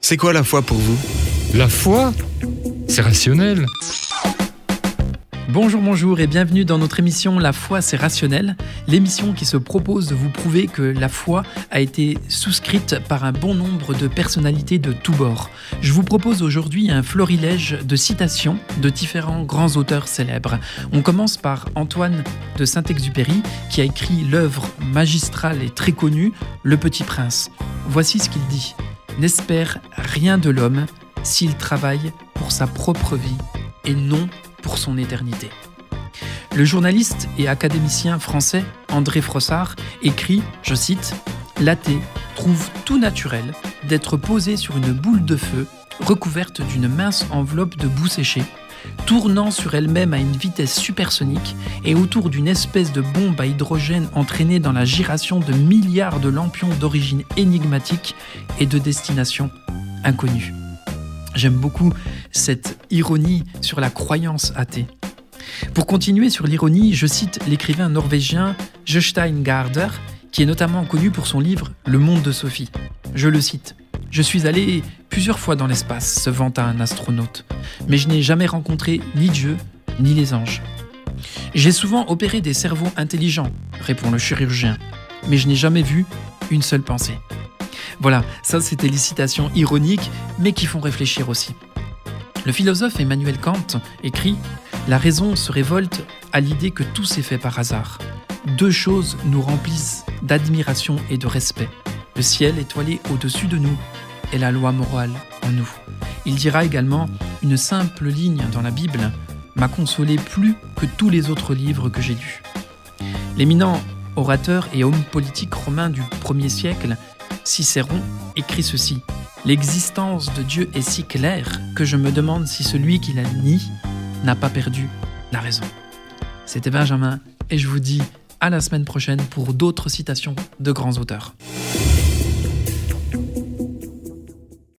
C'est quoi la foi pour vous ? La foi, c'est rationnel. Bonjour et bienvenue dans notre émission La foi c'est rationnel, l'émission qui se propose de vous prouver que la foi a été souscrite par un bon nombre de personnalités de tous bords. Je vous propose aujourd'hui un florilège de citations de différents grands auteurs célèbres. On commence par Antoine de Saint-Exupéry qui a écrit l'œuvre magistrale et très connue Le Petit Prince. Voici ce qu'il dit : « N'espère rien de l'homme s'il travaille pour sa propre vie et non pour son éternité. » Le journaliste et académicien français André Frossard écrit, je cite, « L'athée trouve tout naturel d'être posé sur une boule de feu recouverte d'une mince enveloppe de boue séchée, tournant sur elle-même à une vitesse supersonique et autour d'une espèce de bombe à hydrogène entraînée dans la giration de milliards de lampions d'origine énigmatique et de destination inconnue. » J'aime beaucoup cette ironie sur la croyance athée. Pour continuer sur l'ironie, je cite l'écrivain norvégien Jostein Gaarder, qui est notamment connu pour son livre Le Monde de Sophie. Je le cite : « Je suis allé plusieurs fois dans l'espace, se vanta un astronaute, mais je n'ai jamais rencontré ni Dieu, ni les anges. J'ai souvent opéré des cerveaux intelligents, répond le chirurgien, mais je n'ai jamais vu une seule pensée. » Voilà, ça c'était les citations ironiques, mais qui font réfléchir aussi. Le philosophe Emmanuel Kant écrit « La raison se révolte à l'idée que tout s'est fait par hasard. Deux choses nous remplissent d'admiration et de respect. Le ciel étoilé au-dessus de nous et la loi morale en nous. » Il dira également « Une simple ligne dans la Bible m'a consolé plus que tous les autres livres que j'ai lus. » L'éminent orateur et homme politique romain du 1er siècle, Cicéron, écrit ceci : « L'existence de Dieu est si claire que je me demande si celui qui la nie n'a pas perdu la raison. » C'était Benjamin et je vous dis à la semaine prochaine pour d'autres citations de grands auteurs.